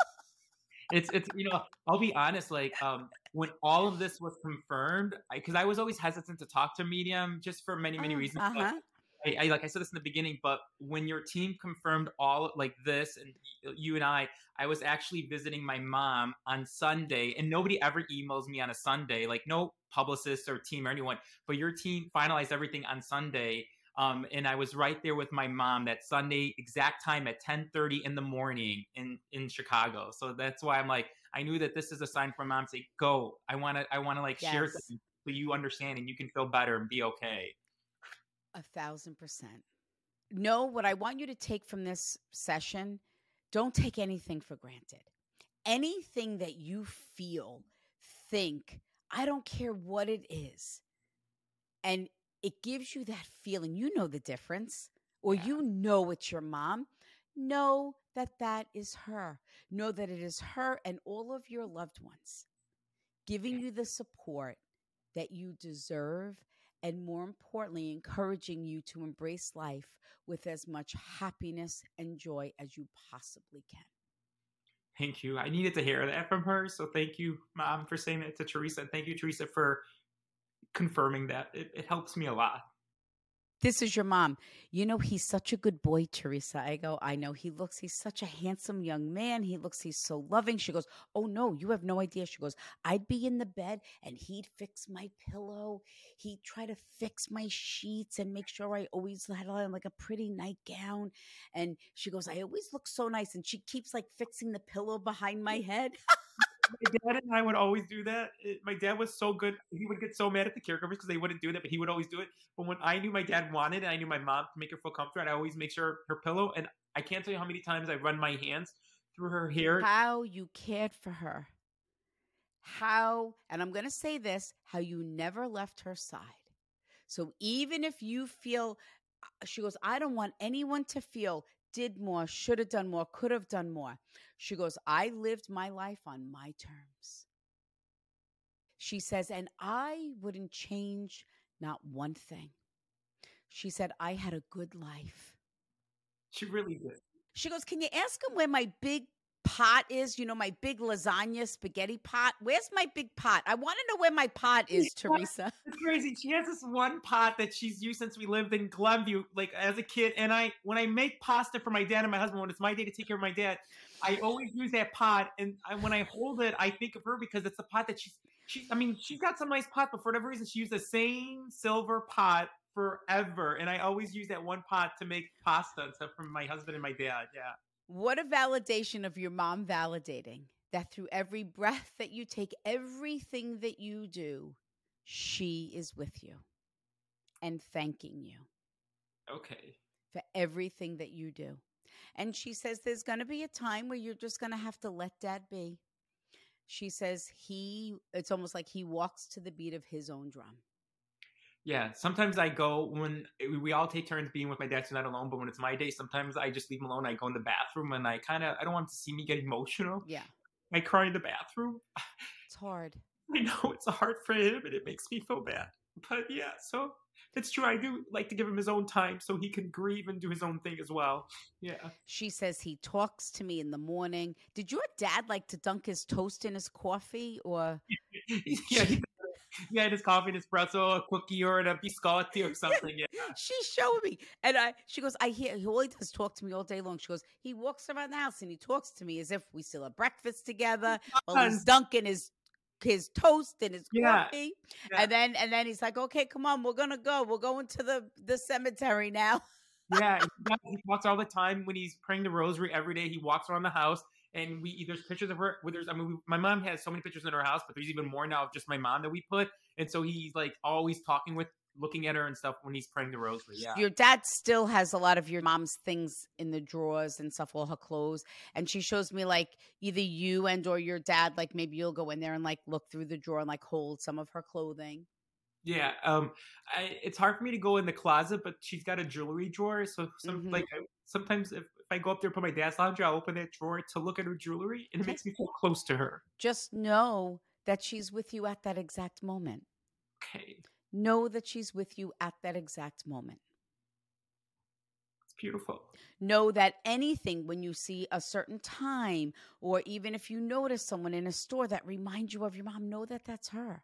It's it's you know I'll be honest, like um when all of this was confirmed, because I, I was always hesitant to talk to Medium just for many many Oh, reasons. but uh-huh. I, I like I said this in the beginning, but when your team confirmed all like this, and y- you and I, I was actually visiting my mom on Sunday, and nobody ever emails me on a Sunday, like no publicist or team or anyone. But your team finalized everything on Sunday, um, and I was right there with my mom that Sunday exact time at ten thirty in the morning in in Chicago. So that's why I'm like, I knew that this is a sign from mom to say, go. I want to I want to like share Yes. something so you understand and you can feel better and be okay. A thousand percent. No, what I want you to take from this session, don't take anything for granted. Anything that you feel, think, I don't care what it is. And it gives you that feeling. You know the difference, or Yeah. you know it's your mom. Know that that is her. Know that it is her and all of your loved ones giving you the support that you deserve, and more importantly, encouraging you to embrace life with as much happiness and joy as you possibly can. Thank you. I needed to hear that from her. So thank you, Mom, for saying that to Teresa. And thank you, Teresa, for confirming that. It, it helps me a lot. This is your mom. You know, he's such a good boy, Teresa. I go, I know he looks, he's such a handsome young man. He looks, he's so loving. She goes, oh no, you have no idea. She goes, I'd be in the bed and he'd fix my pillow. He'd try to fix my sheets and make sure I always had on like a pretty nightgown. And she goes, I always look so nice. And she keeps like fixing the pillow behind my head. My dad and I would always do that. It- my dad was so good. He would get so mad at the caregivers because they wouldn't do that, but he would always do it. But when I knew my dad wanted and I knew my mom to make her feel comfortable, I always make sure her pillow, and I can't tell you how many times I run my hands through her hair. How you cared for her. How, and I'm going to say this, how you never left her side. So even if you feel, she goes, I don't want anyone to feel did more, should have done more, could have done more. She goes, I lived my life on my terms. She says, and I wouldn't change not one thing. She said, I had a good life. She really did. She goes, can you ask him where my big pot is? You know, my big lasagna spaghetti pot. Where's my big pot? I want to know where my pot is, Teresa. It's crazy. She has this one pot that she's used since we lived in Glenview, like as a kid. And I, when I make pasta for my dad and my husband, when it's my day to take care of my dad, I always use that pot. And I, when I hold it, I think of her because it's the pot that she's, she, I mean, she's got some nice pots, but for whatever reason, she used the same silver pot forever. And I always use that one pot to make pasta and stuff for my husband and my dad. Yeah. What a validation of your mom validating that through every breath that you take, everything that you do, she is with you and thanking you. Okay. For everything that you do. And she says there's going to be a time where you're just going to have to let Dad be. She says he, it's almost like he walks to the beat of his own drum. Yeah, sometimes I go when we all take turns being with my dad, so not alone. But when it's my day, sometimes I just leave him alone. I go in the bathroom and I kind of, I don't want him to see me get emotional. Yeah. I cry in the bathroom. It's hard. I know it's hard for him and it makes me feel bad. But yeah, so it's true. I do like to give him his own time so he can grieve and do his own thing as well. Yeah. She says he talks to me in the morning. Did your dad like to dunk his toast in his coffee or? yeah, he, yeah, in his coffee, an espresso, a cookie, or a biscotti or something. Yeah. She showed me. And I, she goes, I hear, he always does talk to me all day long. She goes, he walks around the house and he talks to me as if we still have breakfast together. While he's dunking his his toast and his yeah. coffee. Yeah. And then and then he's like, okay, come on, we're going to go. We're going to the, the cemetery now. yeah, he, he walks all the time when he's praying the rosary every day. He walks around the house and we there's pictures of her. Where there's, I mean, we, my mom has so many pictures in her house, but there's even more now of just my mom that we put. And so he's like always talking with, looking at her and stuff when he's praying the rosary. Yeah. Your dad still has a lot of your mom's things in the drawers and stuff, all her clothes. And she shows me like either you and or your dad, like maybe you'll go in there and like look through the drawer and like hold some of her clothing. Yeah. Um, I, it's hard for me to go in the closet, but she's got a jewelry drawer. So some, mm-hmm. like I, sometimes if, if I go up there and put my dad's laundry, I'll open that drawer to look at her jewelry and it makes me feel close to her. Just know that she's with you at that exact moment. Okay. Know that she's with you at that exact moment. It's beautiful. Know that anything when you see a certain time or even if you notice someone in a store that reminds you of your mom, know that that's her.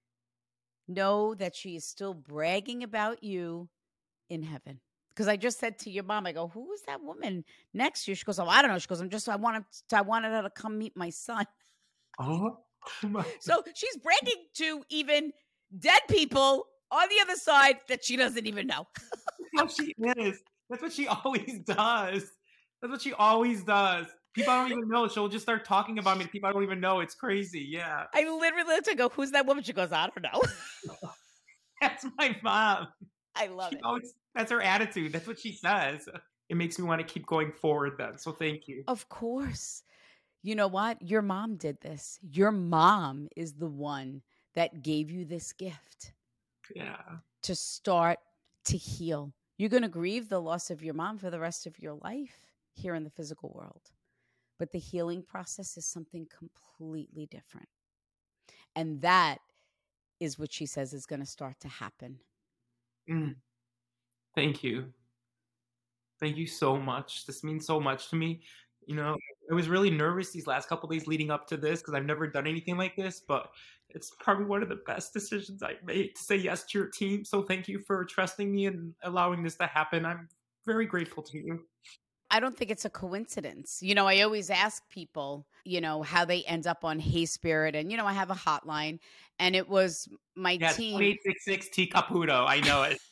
Know that she is still bragging about you in heaven. Because I just said to your mom, I go, who is that woman next to you? She goes, oh, I don't know. She goes, I'm just, I wanted, I wanted her to come meet my son. Oh, my. So she's bragging to even dead people on the other side that she doesn't even know. That's how she is. That's what she always does. That's what she always does. People I don't even know. She'll just start talking about me to people I don't even know. It's crazy. Yeah. I literally looked to go, who's that woman? She goes, I don't know. That's my mom. I love she it. Always, that's her attitude. That's what she says. It makes me want to keep going forward then. So thank you. Of course. You know what? Your mom did this. Your mom is the one that gave you this gift. Yeah. To start to heal. You're going to grieve the loss of your mom for the rest of your life here in the physical world. But the healing process is something completely different. And that is what she says is going to start to happen. Mm. Thank you. Thank you so much. This means so much to me. You know, I was really nervous these last couple of days leading up to this because I've never done anything like this, but it's probably one of the best decisions I've made to say yes to your team. So thank you for trusting me and allowing this to happen. I'm very grateful to you. I don't think it's a coincidence. You know, I always ask people, you know, how they end up on Hey Spirit. And, you know, I have a hotline and it was my yeah, team. eight six six T Caputo. I know it.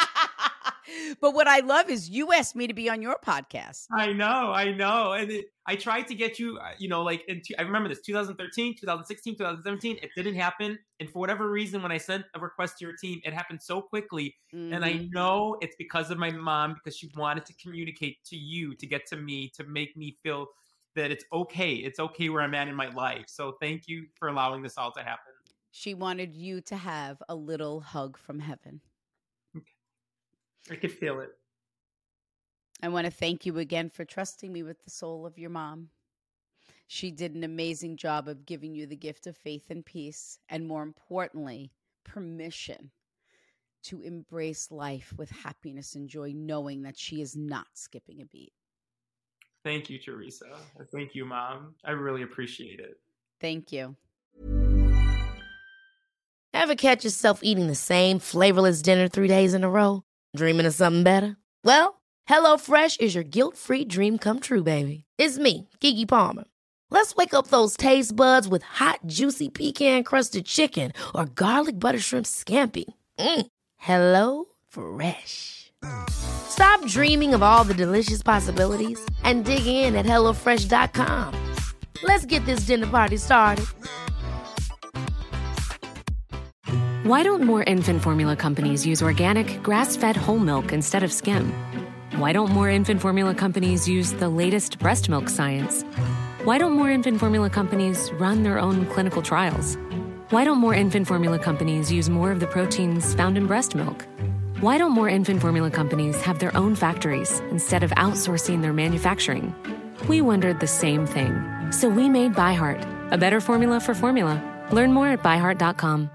But what I love is you asked me to be on your podcast. I know, I know. And it, I tried to get you, you know, like, in, I remember this, twenty thirteen, twenty sixteen, twenty seventeen. It didn't happen. And for whatever reason, when I sent a request to your team, it happened so quickly. Mm-hmm. And I know it's because of my mom, because she wanted to communicate to you, to get to me, to make me feel that it's okay. It's okay where I'm at in my life. So thank you for allowing this all to happen. She wanted you to have a little hug from heaven. I could feel it. I want to thank you again for trusting me with the soul of your mom. She did an amazing job of giving you the gift of faith and peace, and more importantly, permission to embrace life with happiness and joy, knowing that she is not skipping a beat. Thank you, Teresa. Thank you, Mom. I really appreciate it. Thank you. Ever catch yourself eating the same flavorless dinner three days in a row? Dreaming of something better? Well, HelloFresh is your guilt-free dream come true, baby. It's me, Keke Palmer. Let's wake up those taste buds with hot, juicy pecan-crusted chicken or garlic butter shrimp scampi. Mm. Hello Fresh. Stop dreaming of all the delicious possibilities and dig in at hello fresh dot com. Let's get this dinner party started. Why don't more infant formula companies use organic, grass-fed whole milk instead of skim? Why don't more infant formula companies use the latest breast milk science? Why don't more infant formula companies run their own clinical trials? Why don't more infant formula companies use more of the proteins found in breast milk? Why don't more infant formula companies have their own factories instead of outsourcing their manufacturing? We wondered the same thing. So we made ByHeart, a better formula for formula. Learn more at by heart dot com.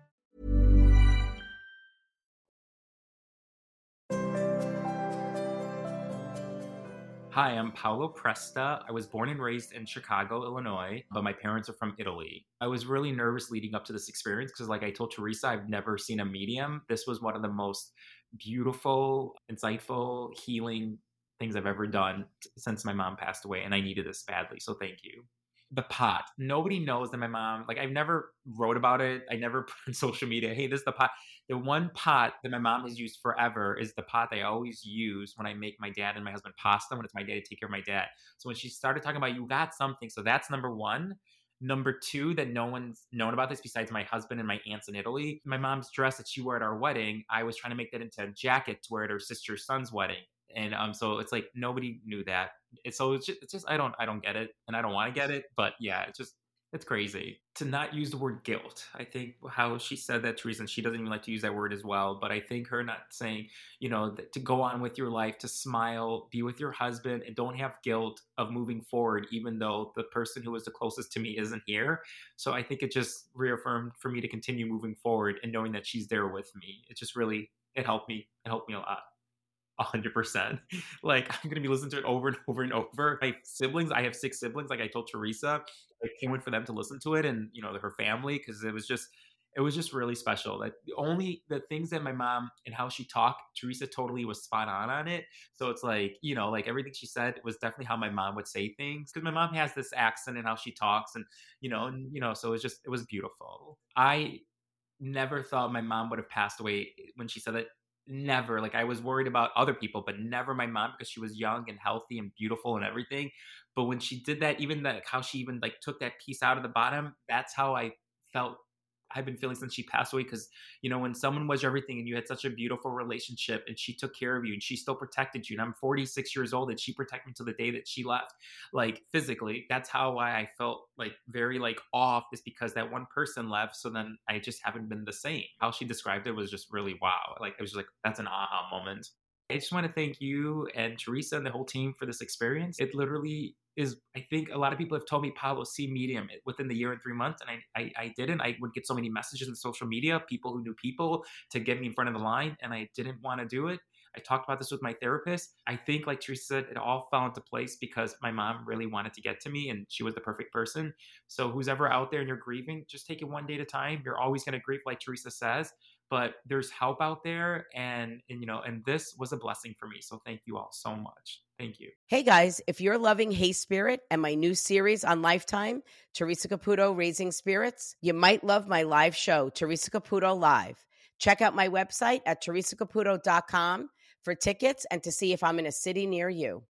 Hi, I'm Paolo Presta. I was born and raised in Chicago, Illinois, but my parents are from Italy. I was really nervous leading up to this experience because, like I told Teresa, I've never seen a medium. This was one of the most beautiful, insightful, healing things I've ever done since my mom passed away, and I needed this badly, so thank you. The pot. Nobody knows that my mom, like I've never wrote about it. I never put on social media, hey, this is the pot. The one pot that my mom has used forever is the pot I always use when I make my dad and my husband pasta, when it's my day to take care of my dad. So when she started talking about, you got something, so that's number one. Number two, that no one's known about this besides my husband and my aunts in Italy. My mom's dress that she wore at our wedding, I was trying to make that into a jacket to wear at her sister's son's wedding. And um, so it's like nobody knew that. It's, so it's just, it's just I don't I don't get it, and I don't want to get it. But yeah, it's just it's crazy to not use the word guilt. I think how she said that, Teresa, and she doesn't even like to use that word as well. But I think her not saying, you know, that to go on with your life, to smile, be with your husband, and don't have guilt of moving forward, even though the person who was the closest to me isn't here. So I think it just reaffirmed for me to continue moving forward and knowing that she's there with me. It just really it helped me. It helped me a lot. A hundred percent. Like I'm gonna be listening to it over and over and over. My siblings, I have six siblings. Like I told Teresa, I can't wait for them to listen to it, and you know her family, because it was just, it was just really special. That the only the things that my mom and how she talked, Teresa totally was spot on on it. So it's like, you know, like everything she said was definitely how my mom would say things, because my mom has this accent and how she talks, and you know, and you know, so it was just, it was beautiful. I never thought my mom would have passed away when she said that. Never. Like I was worried about other people, but never my mom, because she was young and healthy and beautiful and everything. But when she did that, even that, how she even like took that piece out of the bottom, that's how I felt I've been feeling since she passed away. Because, you know, when someone was everything and you had such a beautiful relationship and she took care of you and she still protected you, and I'm forty-six years old and she protected me till the day that she left, like physically, that's how why I felt like very like off, is because that one person left. So then I just haven't been the same. How she described it was just really wow. Like it was just like, that's an aha moment. I just want to thank you and Teresa and the whole team for this experience. It literally is, I think a lot of people have told me, Paolo, see medium within the year and three months. And I, I, I didn't. I would get so many messages on social media, people who knew people, to get me in front of the line. And I didn't want to do it. I talked about this with my therapist. I think, like Teresa said, it all fell into place because my mom really wanted to get to me and she was the perfect person. So who's ever out there and you're grieving, just take it one day at a time. You're always going to grieve, like Teresa says, but there's help out there. And, and, you know, and this was a blessing for me. So thank you all so much. Thank you. Hey guys, if you're loving Hey Spirit and my new series on Lifetime, Teresa Caputo Raising Spirits, you might love my live show, Teresa Caputo Live. Check out my website at teresa caputo dot com for tickets and to see if I'm in a city near you.